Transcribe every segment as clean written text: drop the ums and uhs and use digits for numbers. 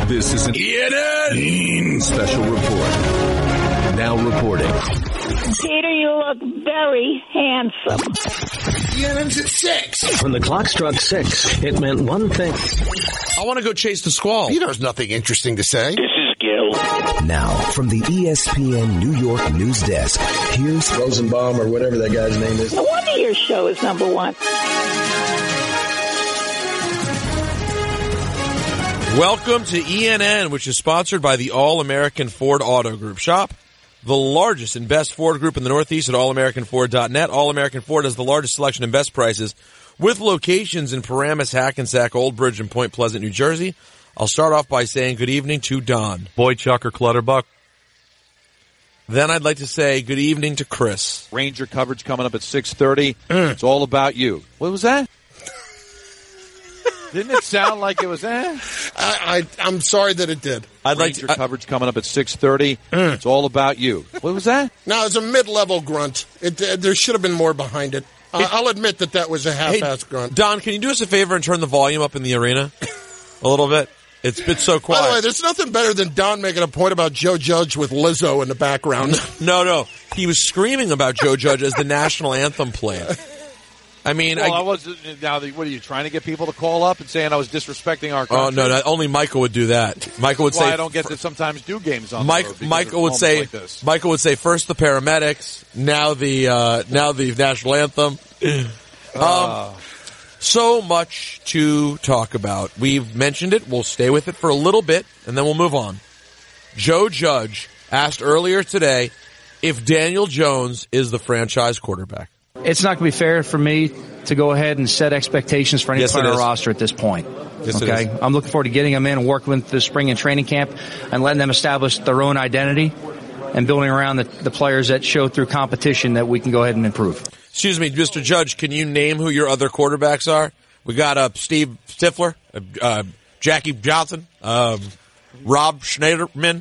This is an ENN special report. Now reporting. Peter, you look very handsome. ENN's at 6. When the clock struck 6, it meant one thing. I want to go chase the squall. Peter's nothing interesting to say. This is Gil. Now, from the ESPN New York news desk, here's Rosenbaum or whatever that guy's name is. No wonder your show is number one. Welcome to ENN, which is sponsored by the All-American Ford Auto Group. Shop the largest and best Ford group in the Northeast at allamericanford.net. All-American Ford has the largest selection and best prices with locations in Paramus, Hackensack, Old Bridge, and Point Pleasant, New Jersey. I'll start off by saying good evening to Don. Boychuck or Clutterbuck. Then I'd like to say good evening to Chris. Ranger coverage coming up at 6:30. It's all about you. What was that? Didn't it sound like it was I'm sorry that it did. I'd like Ranger to, coverage coming up at 6:30. It's all about you. What was that? No, it's a mid-level grunt. There should have been more behind it. I'll admit that was a half-assed grunt. Don, can you do us a favor and turn the volume up in the arena a little bit? It's been so quiet. By the way, there's nothing better than Don making a point about Joe Judge with Lizzo in the background. No. He was screaming about Joe Judge as the national anthem played. I mean, I was now. What are you trying to get people to call up and saying I was disrespecting our country? Oh no, only Michael would do that. Michael would say, I don't get to sometimes do games on Michael would say, like Michael would say first the paramedics, now the national anthem. So much to talk about. We've mentioned it. We'll stay with it for a little bit, and then we'll move on. Joe Judge asked earlier today if Daniel Jones is the franchise quarterback. It's not going to be fair for me to go ahead and set expectations for any player on our roster at this point. Yes, okay, I'm looking forward to getting them in and working with the spring and training camp and letting them establish their own identity and building around the players that show through competition that we can go ahead and improve. Excuse me, Mr. Judge, can you name who your other quarterbacks are? We got Steve Stifler, Jackie Johnson, Rob Schneiderman,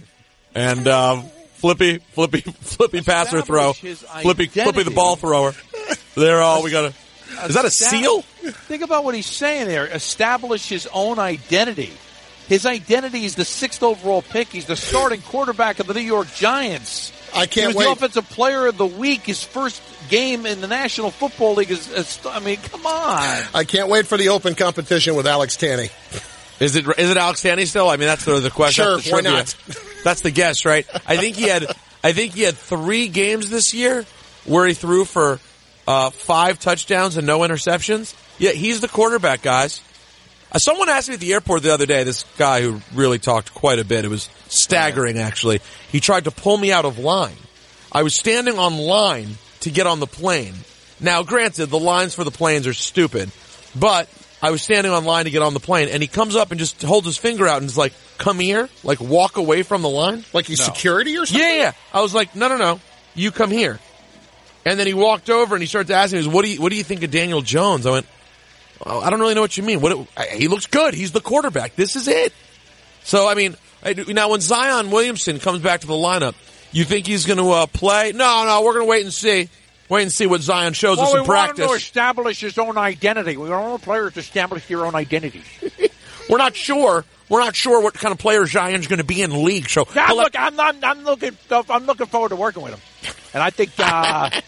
and Flippy passer throw, Flippy the ball thrower. They're all we got to. Is that a seal? Think about what he's saying there. Establish his own identity. His identity is the 6th overall pick. He's the starting quarterback of the New York Giants. I can't he was wait. the offensive player of the week. His first game in the National Football League I mean, come on. I can't wait for the open competition with Alex Tanney. Is it Alex Tanney still? I mean, that's the question. Sure, that's the why not? That's the guess, right? I think he had 3 games this year where he threw for 5 touchdowns and no interceptions. Yeah, he's the quarterback, guys. Someone asked me at the airport the other day, this guy who really talked quite a bit. It was staggering, actually. He tried to pull me out of line. I was standing on line to get on the plane. Now, granted, the lines for the planes are stupid, but I was standing on line to get on the plane, and he comes up and just holds his finger out and is like, come here, like walk away from the line. Like he's security or something? Yeah. I was like, no, you come here. And then he walked over and he started asking me, what do you think of Daniel Jones? I went, I don't really know what you mean. He looks good. He's the quarterback. This is it. So, I mean, now when Zion Williamson comes back to the lineup, you think he's going to play? No, we're going to wait and see. Wait and see what Zion shows us in practice. We want him to establish his own identity. We want all players to establish their own identity. We're not sure. We're not sure what kind of player Zion's going to be in the league. So, I'm looking forward to working with him. And I think that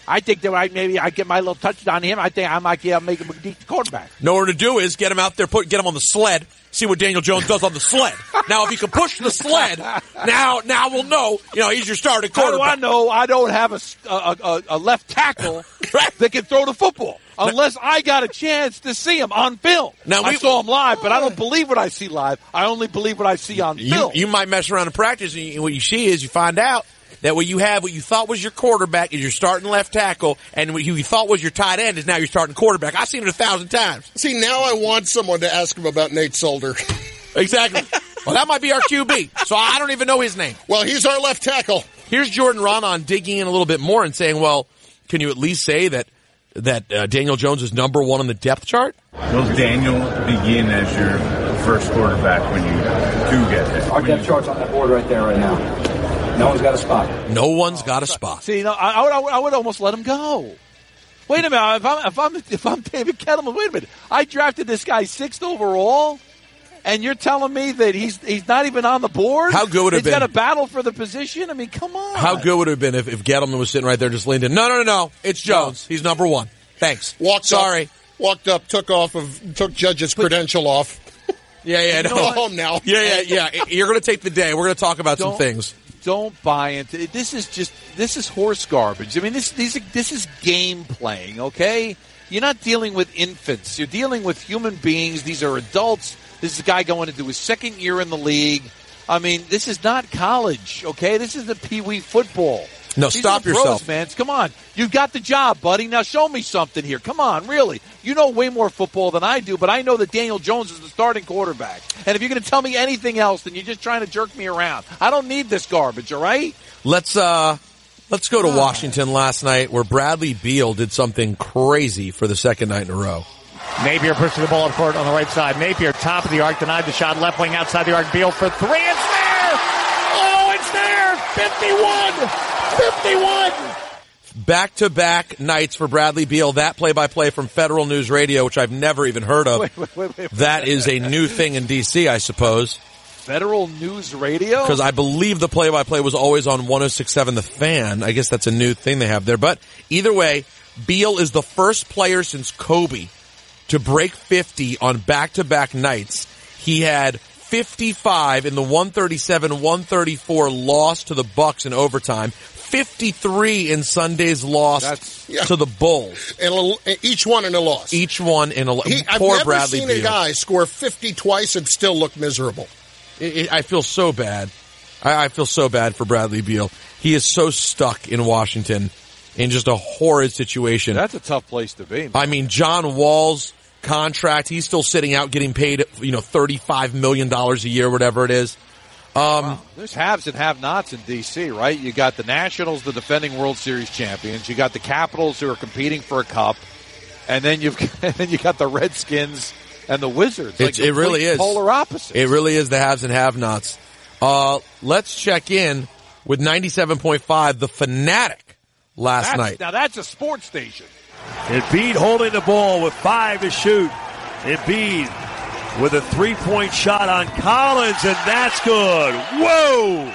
I get my little touchdown to him. I think I might make him a decent quarterback. Nowhere to do is get him out there, get him on the sled, see what Daniel Jones does on the sled. Now, if he can push the sled, now we'll know. He's your starting quarterback. How do I know I don't have a left tackle that can throw the football? Unless I got a chance to see him on film. Now, I saw him live, but I don't believe what I see live. I only believe what I see on film. You might mess around in practice, and what you see is you find out that what you thought was your quarterback is your starting left tackle, and what you thought was your tight end is now your starting quarterback. I've seen it 1,000 times. See, now I want someone to ask him about Nate Solder. Exactly. Well, that might be our QB, so I don't even know his name. Well, he's our left tackle. Here's Jordan Raanan digging in a little bit more and saying, well, can you at least say that Daniel Jones is number 1 on the depth chart? Will Daniel begin as your first quarterback when you do get there? Our depth chart's on that board right there right now. No one's got a spot. No one's got a spot. See, I would almost let him go. Wait a minute. If I'm David Kettleman, wait a minute. I drafted this guy 6th overall, and you're telling me that he's not even on the board? How good would it have been? He's got a battle for the position? I mean, come on. How good would it have been if Gettleman was sitting right there just leaned in? No. It's Jones. He's number one. Thanks. Walked up, took Judge's credential off. Yeah. Go home now. Yeah. You're going to take the day. We're going to talk about some things. Don't buy into it. This is horse garbage. I mean, this is game playing, okay? You're not dealing with infants. You're dealing with human beings. These are adults. This is a guy going into his second year in the league. I mean, this is not college, okay? This is the Pee-wee football. No, These stop are pros, yourself, man. Come on. You've got the job, buddy. Now show me something here. Come on, really. You know way more football than I do, but I know that Daniel Jones is the starting quarterback. And if you're going to tell me anything else, then you're just trying to jerk me around. I don't need this garbage, all right? Let's go to Washington last night, where Bradley Beal did something crazy for the second night in a row. Napier pushing the ball up court on the right side. Napier, top of the arc, denied the shot, left wing outside the arc. Beal for three. It's there! Oh, it's there! 51! Back-to-back nights for Bradley Beal. That play-by-play from Federal News Radio, which I've never even heard of. Wait. That is a new thing in D.C., I suppose. Federal News Radio? Because I believe the play-by-play was always on 106.7 The Fan. I guess that's a new thing they have there. But either way, Beal is the first player since Kobe to break 50 on back-to-back nights. He had 55 in the 137-134 loss to the Bucks in overtime. 53 in Sunday's loss to the Bulls. And each one in a loss. I've never Bradley seen Beal. a guy score 50 twice and still look miserable. I feel so bad. I feel so bad for Bradley Beal. He is so stuck in Washington in just a horrid situation. That's a tough place to be, man. I mean, John Wall's contract, he's still sitting out getting paid, $35 million a year, whatever it is. There's haves and have-nots in D.C., right? You got the Nationals, the defending World Series champions. You got the Capitals who are competing for a cup. And then you got the Redskins and the Wizards. It really is. Polar opposites. It really is the haves and have-nots. Let's check in with 97.5, The Fanatic, last night. Now that's a sports station. Embiid holding the ball with 5 to shoot. Embiid with a 3-point shot on Collins, and that's good. Whoa!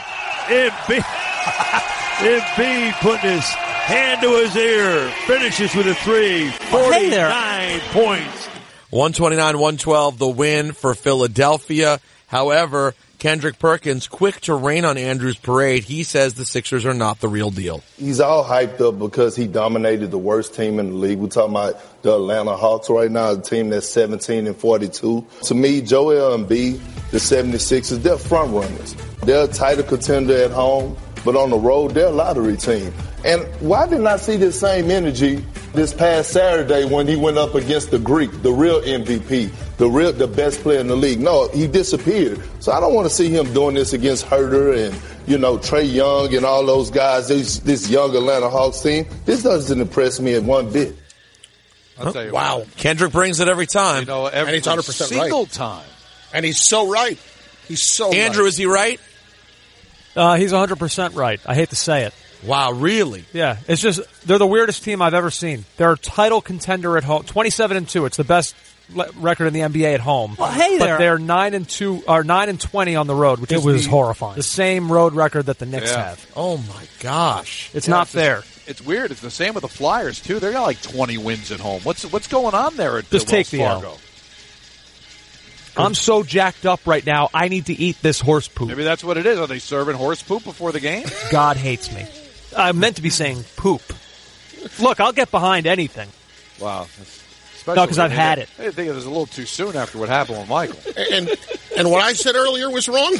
Embiid putting his hand to his ear. Finishes with a 3. 49 points. 129-112, the win for Philadelphia. However, Kendrick Perkins, quick to rain on Andrew's parade. He says the Sixers are not the real deal. He's all hyped up because he dominated the worst team in the league. We're talking about the Atlanta Hawks right now, a team that's 17-42. To me, Joel Embiid, the 76ers, they're front runners. They're a title contender at home, but on the road, they're a lottery team. And why didn't I see this same energy this past Saturday when he went up against the Greek, the real MVP, the best player in the league? No, he disappeared. So I don't want to see him doing this against Herter and, Trae Young and all those guys, this young Atlanta Hawks team. This doesn't impress me at one bit. I'll tell you wow. what. Kendrick brings it every time. And he's 100% single right. time. And he's so right. He's so Andrew, right. is he right? He's 100% right. I hate to say it. Wow, really? Yeah, it's just they're the weirdest team I've ever seen. They're a title contender at home, 27-2. It's the best record in the NBA at home. Well, hey there. But they're 9-2 or 9-20 on the road, which is horrifying. The same road record that the Knicks have. Oh my gosh, it's not fair. It's weird. It's the same with the Flyers too. They got like 20 wins at home. What's going on there at Just take the Wells L. Fargo? I'm so jacked up right now. I need to eat this horse poop. Maybe that's what it is. Are they serving horse poop before the game? God hates me. I meant to be saying poop. Look, I'll get behind anything. Wow. No, because I've had it. I think it was a little too soon after what happened with Michael. And what I said earlier was wrong?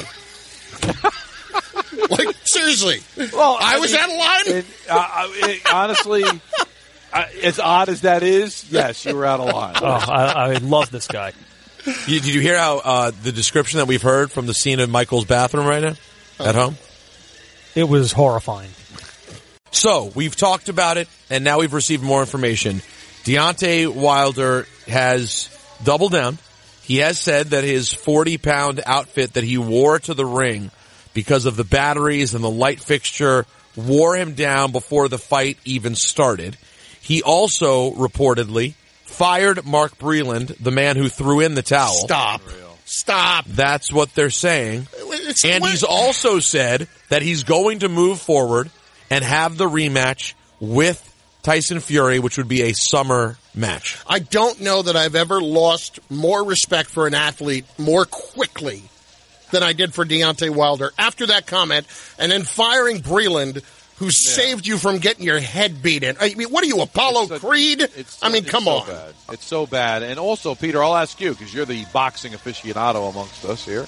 Like, seriously. Well, I was out of line? Honestly, as odd as that is, yes, you were out of line. Oh, I love this guy. Did you hear how the description that we've heard from the scene in Michael's bathroom right now at home? It was horrifying. So, we've talked about it, and now we've received more information. Deontay Wilder has doubled down. He has said that his 40-pound outfit that he wore to the ring because of the batteries and the light fixture wore him down before the fight even started. He also reportedly fired Mark Breland, the man who threw in the towel. Stop. That's what they're saying. And he's also said that he's going to move forward and have the rematch with Tyson Fury, which would be a summer match. I don't know that I've ever lost more respect for an athlete more quickly than I did for Deontay Wilder after that comment, and then firing Breland, who saved you from getting your head beat in. I mean, what are you, Apollo Creed? Come on. Bad. It's so bad. And also, Peter, I'll ask you, because you're the boxing aficionado amongst us here.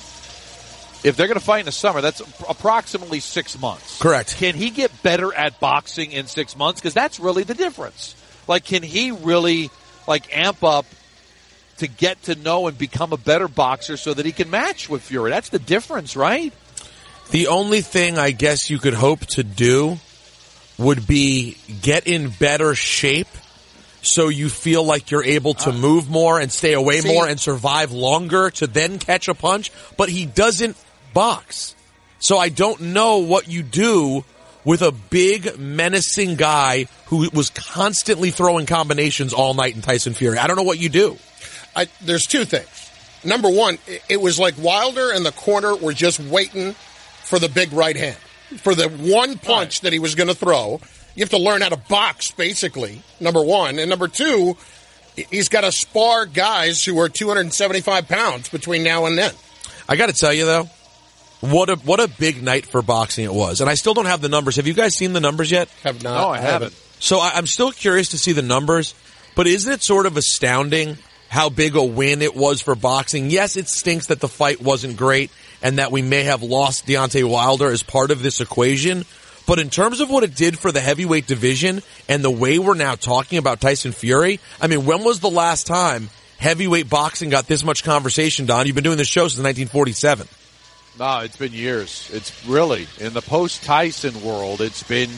If they're going to fight in the summer, that's approximately 6 months. Correct. Can he get better at boxing in 6 months? Because that's really the difference. Like, can he really, amp up to get to know and become a better boxer so that he can match with Fury? That's the difference, right? The only thing I guess you could hope to do would be get in better shape so you feel like you're able to move more and stay away more and survive longer to then catch a punch. But he doesn't box. So I don't know what you do with a big, menacing guy who was constantly throwing combinations all night in Tyson Fury. I don't know what you do. There's two things. Number one, it was like Wilder and the corner were just waiting for the big right hand, for the one punch that he was going to throw. You have to learn how to box, basically, number one. And number two, he's got to spar guys who are 275 pounds between now and then. I got to tell you, though, what a big night for boxing it was. And I still don't have the numbers. Have you guys seen the numbers yet? Have not. No, I haven't. So I'm still curious to see the numbers, but isn't it sort of astounding how big a win it was for boxing? Yes, it stinks that the fight wasn't great and that we may have lost Deontay Wilder as part of this equation. But in terms of what it did for the heavyweight division and the way we're now talking about Tyson Fury, I mean, when was the last time heavyweight boxing got this much conversation, Don? You've been doing this show since 1947. No, it's been years. It's really, in the post-Tyson world, it's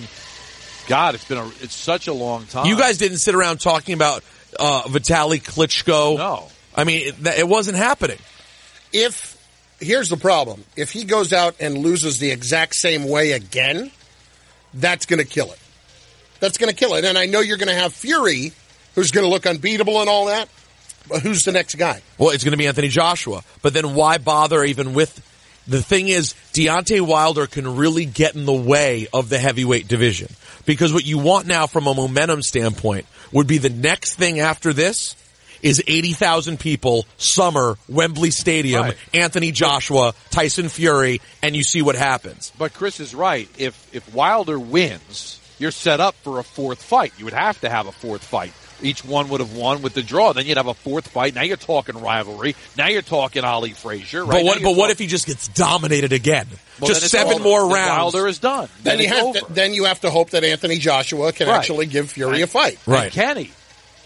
such a long time. You guys didn't sit around talking about Vitaly Klitschko. No. I mean, it wasn't happening. Here's the problem. If he goes out and loses the exact same way again, that's going to kill it. That's going to kill it. And I know you're going to have Fury, who's going to look unbeatable and all that. But who's the next guy? Well, it's going to be Anthony Joshua. But then why bother even with... The thing is, Deontay Wilder can really get in the way of the heavyweight division. Because what you want now from a momentum standpoint would be the next thing after this is 80,000 people, summer, Wembley Stadium, right. Anthony Joshua, Tyson Fury, and you see what happens. But Chris is right. If Wilder wins, you're set up for a fourth fight. You would have to have a fourth fight. Each one would have won with the draw. Then you'd have a fourth fight. Now you're talking rivalry. Now you're talking Ali Frazier. Right? But what if he just gets dominated again? Well, just 7 more rounds. Wilder is done. Then you have to hope that Anthony Joshua can actually give Fury a fight. Right? And can he?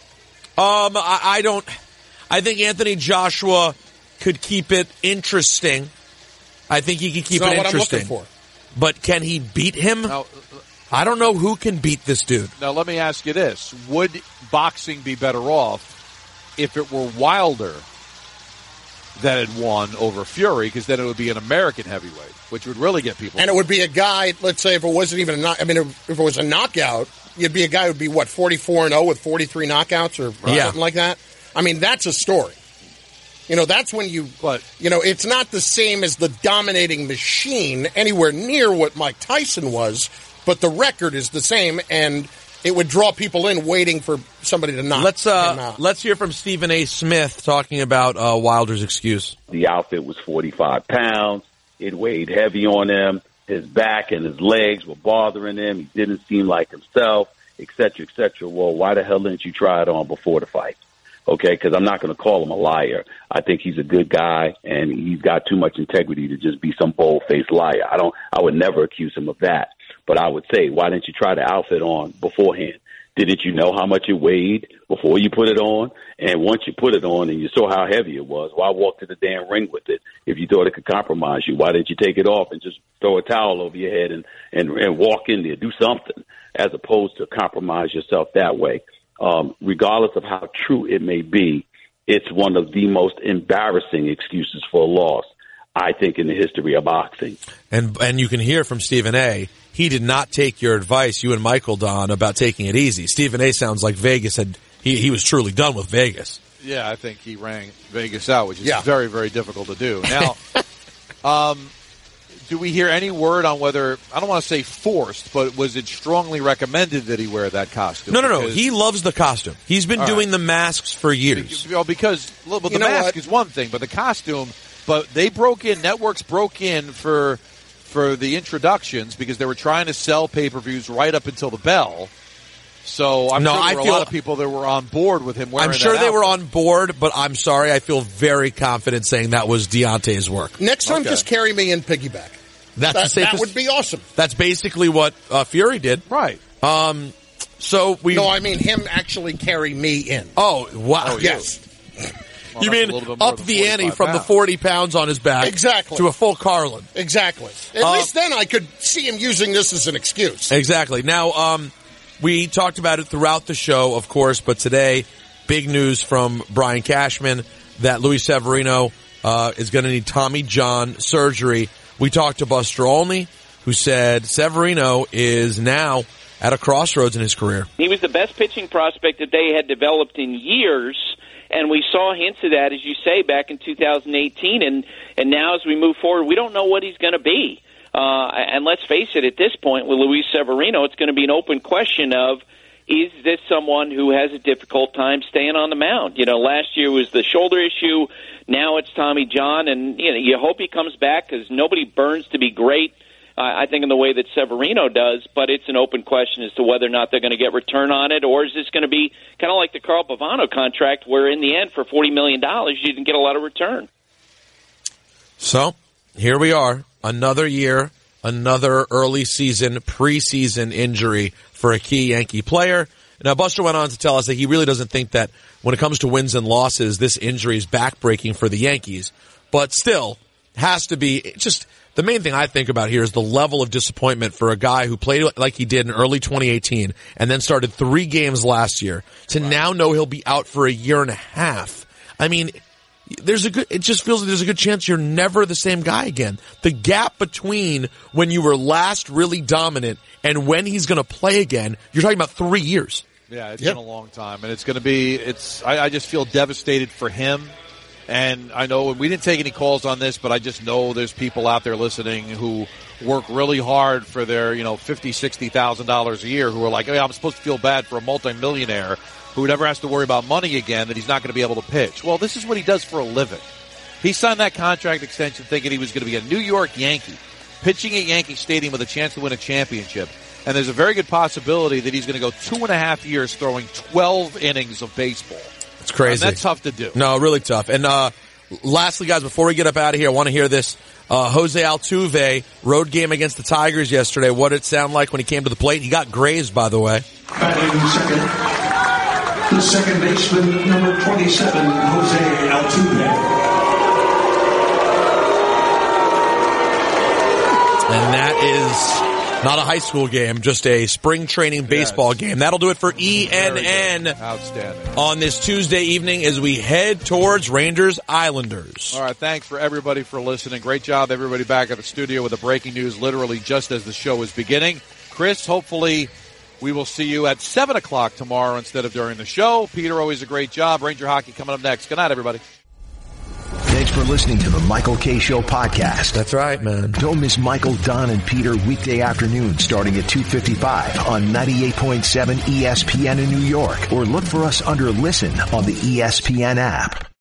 I don't. I think Anthony Joshua could keep it interesting. I think he could keep it interesting. What I'm looking for. But can he beat him? Now, I don't know who can beat this dude. Now, let me ask you this. Would boxing be better off if it were Wilder that had won over Fury? Because then it would be an American heavyweight, which would really get people. And it would be a guy, let's say if it wasn't even if it was a knockout, you'd be a guy who would be, 44-0 with 43 knockouts or something like that? I mean, that's a story. That's when it's not the same as the dominating machine anywhere near what Mike Tyson was, but the record is the same, and it would draw people in waiting for somebody to knock him out. Let's hear from Stephen A. Smith talking about Wilder's excuse. The outfit was 45 pounds. It weighed heavy on him. His back and his legs were bothering him. He didn't seem like himself, et cetera, et cetera. Well, why the hell didn't you try it on before the fight? Okay, because I'm not going to call him a liar. I think he's a good guy, and he's got too much integrity to just be some bold-faced liar. I would never accuse him of that. But I would say, why didn't you try the outfit on beforehand? Didn't you know how much it weighed before you put it on? And once you put it on and you saw how heavy it was, why walk to the damn ring with it if you thought it could compromise you? Why didn't you take it off and just throw a towel over your head and walk in there, do something, as opposed to compromise yourself that way? Regardless of how true it may be, it's one of the most embarrassing excuses for a loss, I think, in the history of boxing. And you can hear from Stephen A., he did not take your advice, you and Michael, Don, about taking it easy. Stephen A. sounds like Vegas he was truly done with Vegas. Yeah, I think he rang Vegas out, which is very, very difficult to do. Now, do we hear any word on whether, I don't want to say forced, but was it strongly recommended that he wear that costume? No. He loves the costume. He's been doing the masks for years. Because the mask is one thing, but the costume, but networks broke in for the introductions because they were trying to sell pay-per-views right up until the bell. So I'm sure there were a lot of people that were on board with him wearing that. I'm sure they were on board, but I'm sorry, I feel very confident saying that was Deontay's work. Next time, just carry me in piggyback. That would be awesome. That's basically what Fury did. Right. So we. No, I mean him actually carry me in. Oh, wow. Oh, yes. Well, you mean up the ante from the 40 pounds on his back to a full Carlin. Exactly. At least then I could see him using this as an excuse. Exactly. Now, we talked about it throughout the show, of course, but today, big news from Brian Cashman that Luis Severino is going to need Tommy John surgery. We talked to Buster Olney, who said Severino is now at a crossroads in his career. He was the best pitching prospect that they had developed in years, and we saw hints of that, as you say, back in 2018. And now as we move forward, we don't know what he's going to be. And let's face it, at this point with Luis Severino, it's going to be an open question of, is this someone who has a difficult time staying on the mound? You know, last year was the shoulder issue. Now it's Tommy John, and you hope he comes back because nobody burns to be great, I think, in the way that Severino does, but it's an open question as to whether or not they're going to get return on it, or is this going to be kind of like the Carl Pavano contract where in the end for $40 million you didn't get a lot of return. So here we are, another year, another early season, preseason injury for a key Yankee player. Now, Buster went on to tell us that he really doesn't think that when it comes to wins and losses, this injury is backbreaking for the Yankees. But still, has to be just the main thing I think about here is the level of disappointment for a guy who played like he did in early 2018 and then started 3 games last year to now know he'll be out for a year and a half. I mean, it just feels like there's a good chance you're never the same guy again. The gap between when you were last really dominant and when he's going to play again, you're talking about 3 years. Yeah, it's been a long time, and it's going to be. I just feel devastated for him, and I know we didn't take any calls on this, but I just know there's people out there listening who work really hard for their $50,000-$60,000 a year who are like, hey, I'm supposed to feel bad for a multimillionaire who never has to worry about money again, that he's not going to be able to pitch. Well, this is what he does for a living. He signed that contract extension thinking he was going to be a New York Yankee, pitching at Yankee Stadium with a chance to win a championship. And there's a very good possibility that he's going to go 2.5 years throwing 12 innings of baseball. It's crazy. And that's tough to do. No, really tough. And lastly, guys, before we get up out of here, I want to hear this. Jose Altuve, road game against the Tigers yesterday. What did it sound like when he came to the plate? He got grazed, by the way. The second baseman, number 27, Jose Altuve. And that is not a high school game, just a spring training baseball game. That'll do it for ENN. Outstanding. On this Tuesday evening as we head towards Rangers Islanders. All right, thanks for everybody for listening. Great job, everybody back at the studio with the breaking news literally just as the show is beginning. Chris, hopefully we will see you at 7 o'clock tomorrow instead of during the show. Peter, always a great job. Ranger Hockey coming up next. Good night, everybody. Thanks for listening to the Michael K. Show podcast. That's right, man. Don't miss Michael, Don, and Peter weekday afternoon starting at 2:55 on 98.7 ESPN in New York. Or look for us under Listen on the ESPN app.